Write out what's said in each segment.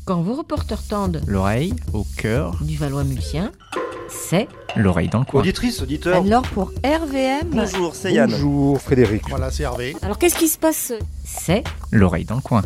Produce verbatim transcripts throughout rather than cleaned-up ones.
Quand vos reporters tendent l'oreille au cœur du Valois-Mulsien, c'est l'oreille dans le coin. Auditrice, auditeur. Alors pour R V M, Bonjour, c'est Yann. Bonjour Frédéric. Voilà, c'est Hervé. alors qu'est-ce qui se passe? C'est L'oreille dans le coin.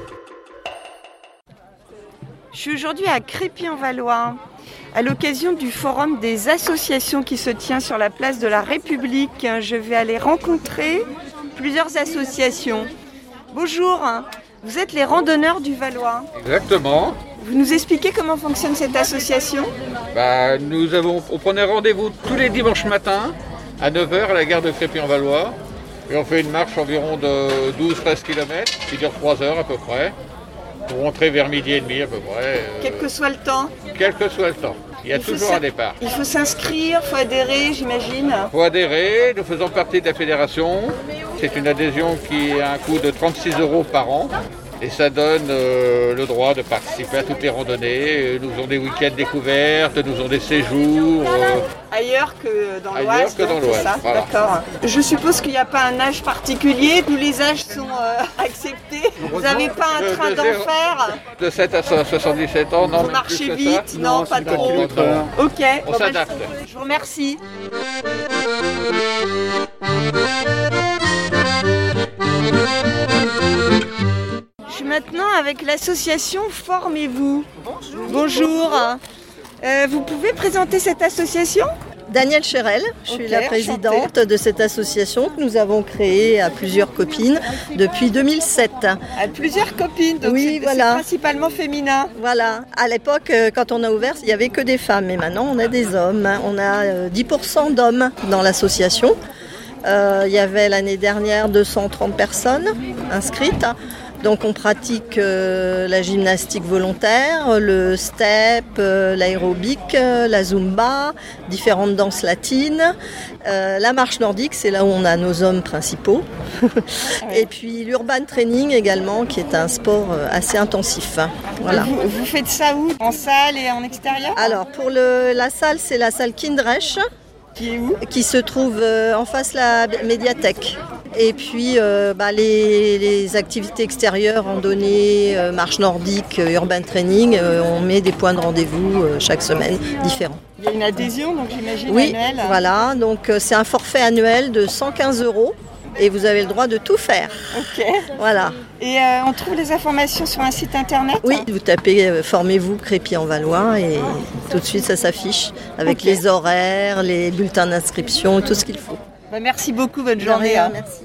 Je suis aujourd'hui à Crépy-en-Valois, à l'occasion du forum des associations qui se tient sur la place de la République. Je vais aller rencontrer plusieurs associations. Bonjour, vous êtes les randonneurs du Valois. Exactement. Vous nous expliquez comment fonctionne cette association? Bah, nous avons, on prenait rendez-vous tous les dimanches matins à neuf heures à la gare de Crépy-en-Valois. Et on fait une marche environ de douze à treize kilomètres, qui dure trois heures à peu près, pour rentrer vers midi et demi à peu près. Euh, Quel que soit le temps. Quel que soit le temps. Il y a Il faut toujours s'a- un départ. Il faut s'inscrire, il faut adhérer, j'imagine. Il faut adhérer, nous faisons partie de la fédération. C'est une adhésion qui a un coût de trente-six euros par an. Et ça donne euh, le droit de participer à toutes les randonnées. Nous avons des week-ends découvertes, nous avons des séjours. euh, Ailleurs que dans Ailleurs l'Oise. que dans donc, c'est l'Oise, ça, voilà. D'accord. Je suppose qu'il n'y a pas un âge particulier, tous les âges sont euh, acceptés. Vous n'avez pas un De- train de zéro- d'enfer? De sept à soixante-dix-sept ans, non. Vous même marchez plus que ça. vite? Non, pas trop. Non. Ok, On bon, bah, s'adapte. je- je vous remercie. Je suis maintenant avec l'association Formez-vous. Bonjour. Bonjour. Euh, vous pouvez présenter cette association? Danielle Chérel, je suis Ok, la présidente de cette association que nous avons créée à plusieurs copines depuis deux mille sept. À plusieurs copines, donc Oui, c'est, voilà. c'est principalement féminin. Voilà, à l'époque, euh, quand on a ouvert, il n'y avait que des femmes, et maintenant on a des hommes. On a euh, dix pour cent d'hommes dans l'association. Euh, il y avait l'année dernière deux cent trente personnes inscrites. Donc on pratique euh, la gymnastique volontaire, le step, euh, l'aérobic, euh, la zumba, différentes danses latines. Euh, la marche nordique, c'est là où on a nos hommes principaux. Et puis l'urban training également, qui est un sport euh, assez intensif. Voilà. Vous, vous faites ça où? En salle et en extérieur? Alors pour le, la salle, c'est la salle Kindreich, Qui est où? qui se trouve euh, en face de la médiathèque. Et puis euh, bah, les, les activités extérieures, randonnée, euh, marche nordique, euh, urban training, euh, on met des points de rendez-vous euh, chaque semaine différents. Il y a une adhésion, donc j'imagine Oui, annuelle. voilà, donc euh, c'est un forfait annuel de cent quinze euros et vous avez le droit de tout faire. Ok. Voilà. Et euh, on trouve les informations sur un site internet? Oui, vous tapez euh, Formez-vous Crépy-en-Valois et tout de suite ça s'affiche avec Ok. les horaires, les bulletins d'inscription, tout ce qu'il faut. Bah, merci beaucoup, bonne De journée. rien, hein. merci.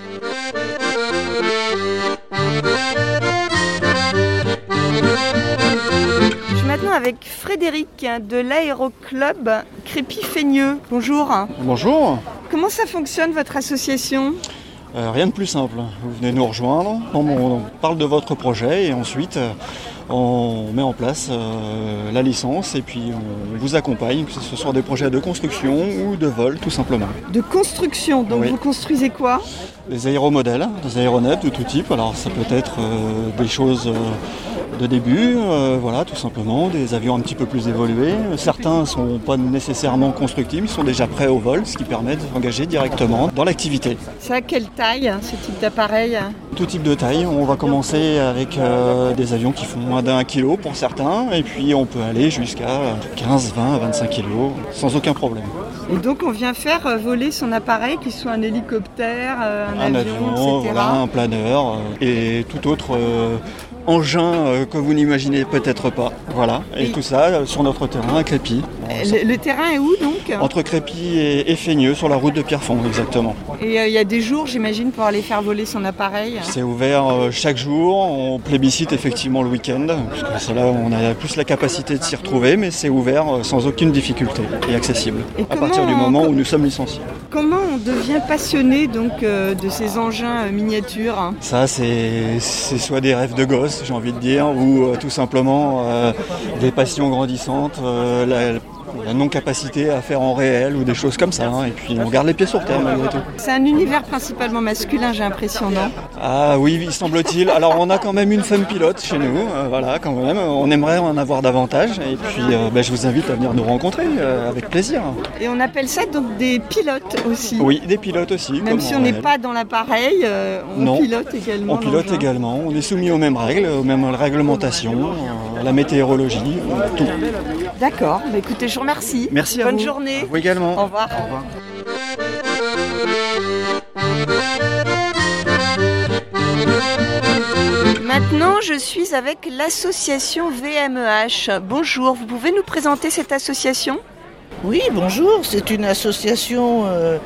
Je suis maintenant avec Frédéric hein, de l'aéroclub Crépy-Feigneux. Bonjour. Bonjour. Comment ça fonctionne votre association? Euh, rien de plus simple. Vous venez nous rejoindre, on, on parle de votre projet et ensuite euh, on met en place euh, la licence et puis on vous accompagne, que ce soit des projets de construction ou de vol tout simplement. De construction, donc Oui. vous construisez quoi? Des aéromodèles, des aéronefs de tout type. Alors ça peut être euh, des choses euh, de début, euh, voilà, tout simplement, des avions un petit peu plus évolués. Certains ne sont pas nécessairement constructibles, ils sont déjà prêts au vol, ce qui permet de s'engager directement dans l'activité. C'est à quelle taille ce type d'appareil? Tout type de taille, on va commencer avec euh, des avions qui font moins d'un kilo pour certains, et puis on peut aller jusqu'à quinze, vingt, vingt-cinq kilos, sans aucun problème. Et donc on vient faire euh, voler son appareil, qu'il soit un hélicoptère, euh, un, Un avion, avion, et cetera. voilà, un planeur, euh, et tout autre euh, engin euh, que vous n'imaginez peut-être pas. Voilà, et Et- tout ça euh, sur notre terrain à Crépy. Le, le terrain est où donc? Entre Crépy et, et Feigneux, sur la route de Pierrefonds, exactement. Et euh, il y a des jours, j'imagine, pour aller faire voler son appareil. C'est ouvert euh, chaque jour, on plébiscite effectivement le week-end, parce que c'est là où on a plus la capacité de s'y retrouver, mais c'est ouvert euh, sans aucune difficulté et accessible, Et à comment partir du on- moment où nous sommes licenciés. Comment on devient passionné donc euh, de ces engins euh, miniatures hein? Ça, c'est c'est soit des rêves de gosse, j'ai envie de dire, ou euh, tout simplement euh, des passions grandissantes. Euh, la- la non-capacité à faire en réel ou des choses comme ça. Hein. Et puis on garde les pieds sur terre malgré tout. C'est un univers principalement masculin, j'ai l'impression, non ? Ah oui, il semble-t-il. Alors on a quand même une femme pilote chez nous, euh, voilà, quand même. On aimerait en avoir davantage. Et puis euh, ben, je vous invite à venir nous rencontrer euh, avec plaisir. Et on appelle ça donc des pilotes aussi. Oui, des pilotes aussi. Même si on n'est pas dans l'appareil, euh, on non, pilote également. On pilote également. On est soumis aux mêmes règles, aux mêmes réglementations, à la météorologie, tout. D'accord. Bah, écoutez, je vous remercie. Merci à Bonne vous. journée. À vous également. Au revoir. Au revoir. Maintenant, je suis avec l'association V M E H. Bonjour, vous pouvez nous présenter cette association ? Oui, bonjour. C'est une association euh,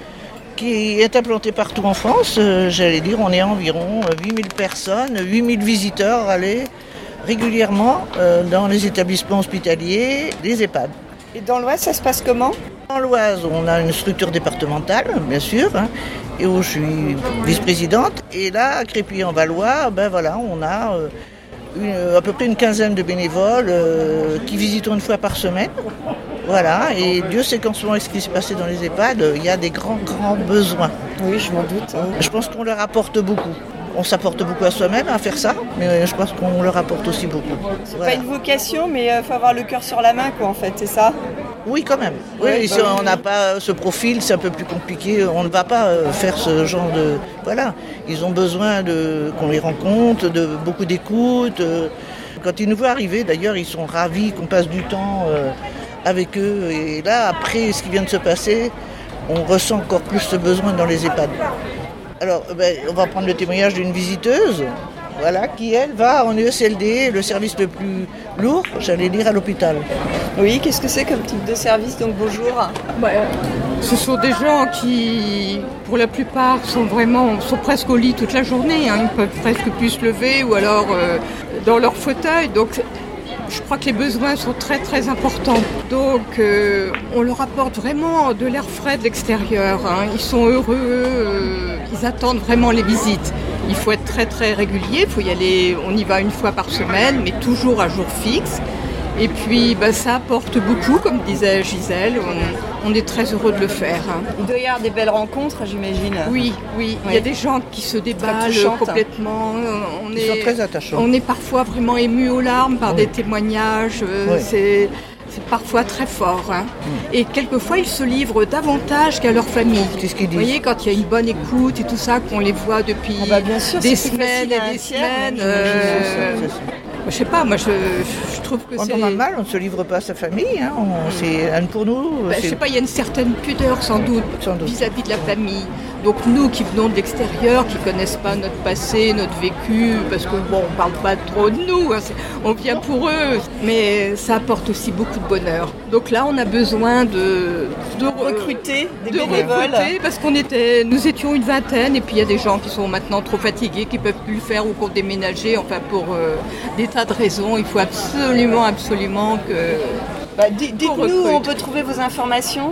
qui est implantée partout en France. Euh, j'allais dire, on est environ huit mille personnes, huit mille visiteurs allés régulièrement euh, dans les établissements hospitaliers, les EHPAD. Et dans l'Oise, ça se passe comment ? Dans l'Oise, on a une structure départementale, bien sûr, hein, et où je suis vice-présidente. Et là, à Crépy-en-Valois, ben voilà, on a euh, une, à peu près une quinzaine de bénévoles euh, qui visitent une fois par semaine. Voilà, et Dieu sait qu'en ce moment, avec ce qui s'est passé dans les EHPAD, il y a des grands, grands besoins. Oui, je m'en doute. Hein. Je pense qu'on leur apporte beaucoup. On s'apporte beaucoup à soi-même à faire ça, mais je pense qu'on leur apporte aussi beaucoup. C'est voilà. pas une vocation, mais il faut avoir le cœur sur la main, quoi, en fait, c'est ça ? Oui, quand même. Oui, Ouais, si bah on n'a pas ce profil, c'est un peu plus compliqué. On ne va pas faire ce genre de... Voilà, ils ont besoin de qu'on les rencontre, de beaucoup d'écoute. Quand ils nous voient arriver, d'ailleurs, ils sont ravis qu'on passe du temps avec eux. Et là, après ce qui vient de se passer, on ressent encore plus ce besoin dans les EHPAD. Alors, ben, on va prendre le témoignage d'une visiteuse, voilà, qui, elle, va en U S L D, le service le plus lourd, j'allais dire, à l'hôpital. Oui, qu'est-ce que c'est comme type de service ? Donc, bonjour. Bah, ce sont des gens qui, pour la plupart, sont vraiment, sont presque au lit toute la journée. Hein. Ils peuvent presque plus se lever ou alors euh, dans leur fauteuil. Donc, je crois que les besoins sont très très importants. Donc euh, on leur apporte vraiment de l'air frais de l'extérieur. Hein. Ils sont heureux, euh, ils attendent vraiment les visites. Il faut être très très régulier, il faut y aller, on y va une fois par semaine, mais toujours à jour fixe. Et puis bah, ça apporte beaucoup, comme disait Gisèle, on, on est très heureux de le faire. Hein. Il doit y avoir des belles rencontres, j'imagine. Oui, oui, il oui. y a des gens qui se déballent complètement. On Ils est, sont très attachants. On est parfois vraiment émus aux larmes par oui. des témoignages. Euh, oui. c'est, c'est parfois très fort. Hein. Mm. Et quelquefois, ils se livrent davantage qu'à leur famille. Qu'est-ce qu'ils disent ? Vous voyez, quand il y a une bonne écoute et tout ça, qu'on les voit depuis ah bah bien sûr, des semaines et des semaines. Euh, Je sais pas, moi je, je trouve que on c'est... On a mal, on ne se livre pas à sa famille, hein. on, c'est, pour nous... Ben, c'est... Je sais pas, il y a une certaine pudeur sans doute, sans doute vis-à-vis de la famille. Donc nous qui venons de l'extérieur, qui ne connaissent pas notre passé, notre vécu, parce que bon, on ne parle pas trop de nous, hein, on vient pour eux, mais ça apporte aussi beaucoup de bonheur. Donc là, on a besoin de, de recruter des de bénévoles. Recruter, parce qu'on était, nous étions une vingtaine, et puis il y a des gens qui sont maintenant trop fatigués, qui ne peuvent plus le faire ou qui ont déménagé, enfin pour euh, des tas de raisons. Il faut absolument, absolument que... Bah, d- dites-nous où on peut trouver vos informations.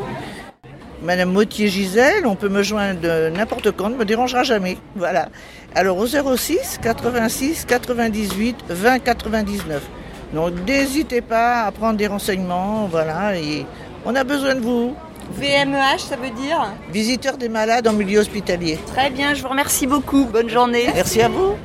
Madame Mottier-Gisèle, on peut me joindre n'importe quand, ne me dérangera jamais. Voilà. Alors au zéro six quatre-vingt-six quatre-vingt-dix-huit vingt quatre-vingt-dix-neuf. Donc n'hésitez pas à prendre des renseignements, voilà, et on a besoin de vous. V M E H, ça veut dire ? Visiteur des malades en milieu hospitalier. Très bien, je vous remercie beaucoup. Bonne journée. Merci à vous.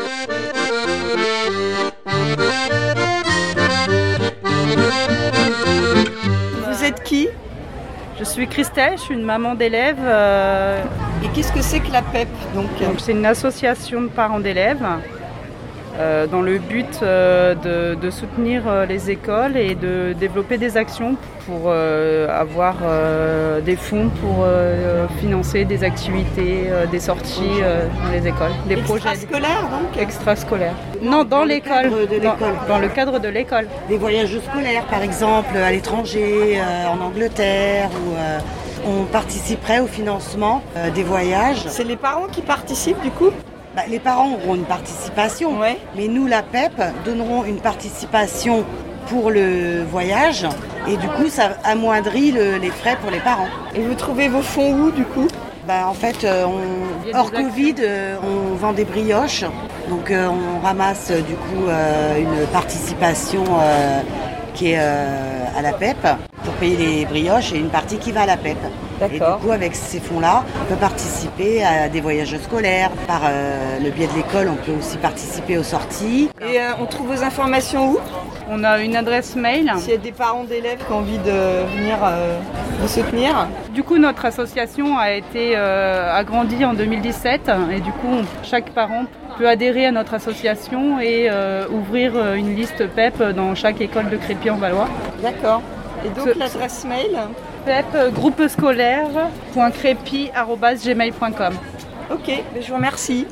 Vous êtes qui ? Je suis Christelle, je suis une maman d'élèves. Euh... Et qu'est-ce que c'est que la P E P donc, donc c'est une association de parents d'élèves euh, dans le but euh, de, de soutenir euh, les écoles et de développer des actions pour euh, avoir euh, des fonds pour euh, financer des activités, euh, des sorties euh, dans les écoles, des projets extrascolaires donc extrascolaires. Non, dans, dans l'école, le de l'école. Dans, dans le cadre de l'école. Des voyages scolaires, par exemple, à l'étranger, euh, en Angleterre, où euh, on participerait au financement euh, des voyages. C'est les parents qui participent du coup ? Bah, les parents auront une participation, ouais. mais nous, la P E P, donnerons une participation pour le voyage et du coup, ça amoindrit le, les frais pour les parents. Et vous trouvez vos fonds où du coup ? Bah, en fait, euh, on, hors Covid, euh, on vend des brioches, donc euh, on ramasse euh, du coup euh, une participation euh, qui est euh, à la P E P pour payer les brioches et une partie qui va à la P E P. D'accord. Et du coup, avec ces fonds-là, on peut participer à des voyages scolaires. Par euh, le biais de l'école, on peut aussi participer aux sorties. Et euh, on trouve vos informations où ? On a une adresse mail. S'il y a des parents d'élèves qui ont envie de venir euh, vous soutenir. Du coup, notre association a été euh, agrandie en deux mille dix-sept et du coup, on, chaque parent peut adhérer à notre association et euh, ouvrir une liste P E P dans chaque école de Crépy-en-Valois. D'accord. Et donc Ce, l'adresse mail P E P groupe scolaire point crépy arobase gmail point com. Ok, je vous remercie.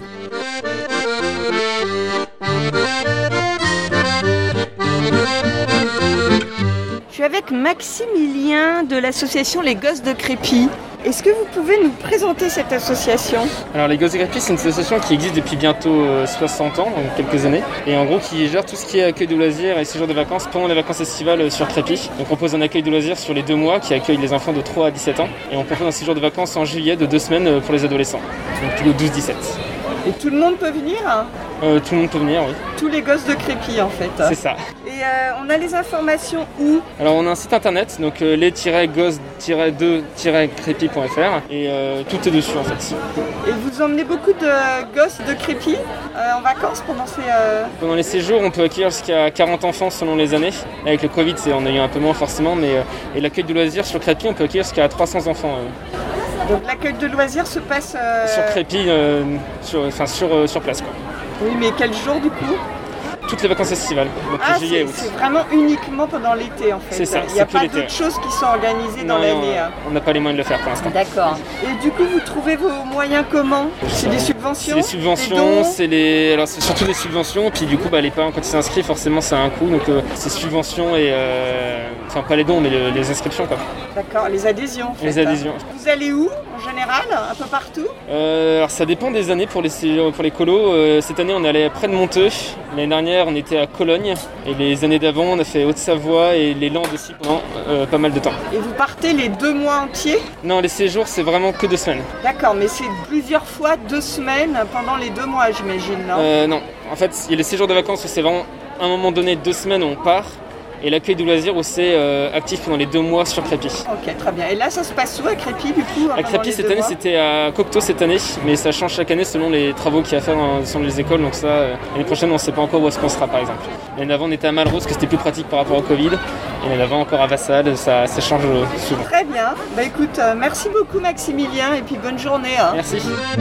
Je suis avec Maximilien de l'association Les Gosses de Crépy. Est-ce que vous pouvez nous présenter cette association ? Alors les Gosses de Crépy, c'est une association qui existe depuis bientôt soixante ans, donc quelques années, et en gros qui gère tout ce qui est accueil de loisirs et séjour de vacances pendant les vacances estivales sur Crépy. Donc on propose un accueil de loisirs sur les deux mois qui accueille les enfants de trois à dix-sept ans, et on propose un séjour de vacances en juillet de deux semaines pour les adolescents, donc tous les douze dix-sept. Et tout le monde peut venir ? euh, Tout le monde peut venir, oui. Tous les gosses de Crépy en fait. C'est ça. Et euh, on a les informations où ? Alors on a un site internet, donc euh, les gosses deux crépy point f r et euh, tout est dessus en fait. Et vous emmenez beaucoup de gosses de Crépy euh, en vacances pendant ces... Euh... Pendant les séjours, on peut accueillir jusqu'à quarante enfants selon les années. Avec le Covid, c'est, on a eu un peu moins forcément, mais euh, et l'accueil de loisirs sur Crépy, on peut accueillir jusqu'à trois cents enfants. Euh. Donc l'accueil de loisirs se passe... Euh... Sur Crépy, euh, sur, enfin, sur, euh, sur place quoi. Oui, mais quel jour du coup ? Toutes les vacances estivales, donc ah, juillet et août. C'est vraiment uniquement pendant l'été en fait. C'est ça, il n'y a c'est pas l'été. d'autres choses qui sont organisées non, dans l'année. On n'a pas les moyens de le faire pour l'instant. D'accord. Et du coup, vous trouvez vos moyens comment ? C'est des subventions ? C'est des subventions, c'est les... Alors, c'est surtout des subventions, et puis du coup bah, les parents quand ils s'inscrivent forcément ça a un coût, donc euh, c'est subventions et... Euh... Enfin pas les dons mais le, les inscriptions quoi. D'accord, les adhésions en fait. Les adhésions. Vous allez où en général ? Un peu partout ? euh, Alors ça dépend des années pour les, pour les colos. Euh, cette année on est allé près de Monteux, l'année dernière on était à Cologne, et les années d'avant on a fait Haute-Savoie et les Landes aussi pendant euh, pas mal de temps. Et vous partez les deux mois entiers ? Non, les séjours c'est vraiment que deux semaines. D'accord, mais c'est plusieurs fois deux semaines pendant les deux mois j'imagine, non ? euh, Non, en fait il y a les séjours de vacances où c'est vraiment à un moment donné deux semaines où on part. Et l'accueil du loisir où c'est euh, actif pendant les deux mois sur Crépy. Ok, très bien. Et là, ça se passe où à Crépy du coup ? À Crépy cette année, mois c'était à Cocteau cette année, mais ça change chaque année selon les travaux qu'il y a à faire dans, selon les écoles. Donc ça, euh, l'année prochaine, on ne sait pas encore où est-ce qu'on sera par exemple. L'année d'avant, on était à Malraux parce que c'était plus pratique par rapport au Covid. Et l'année d'avant, encore à Vassal, ça, ça change souvent. Très bien. Bah écoute, euh, merci beaucoup Maximilien et puis bonne journée. Hein. Merci.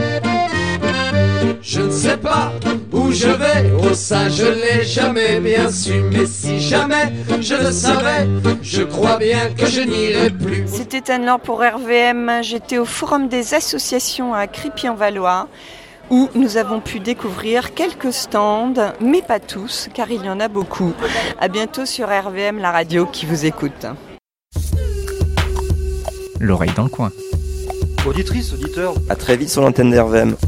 Je ne sais pas où je vais, oh ça je l'ai jamais bien su, mais si jamais je le savais, je crois bien que je n'irai plus. C'était Anne-Laure pour R V M, j'étais au Forum des associations à Crépy-en-Valois, où nous avons pu découvrir quelques stands, mais pas tous, car il y en a beaucoup. À bientôt sur R V M, la radio qui vous écoute. L'oreille dans le coin. Auditrice, auditeur. À très vite sur l'antenne d'R V M.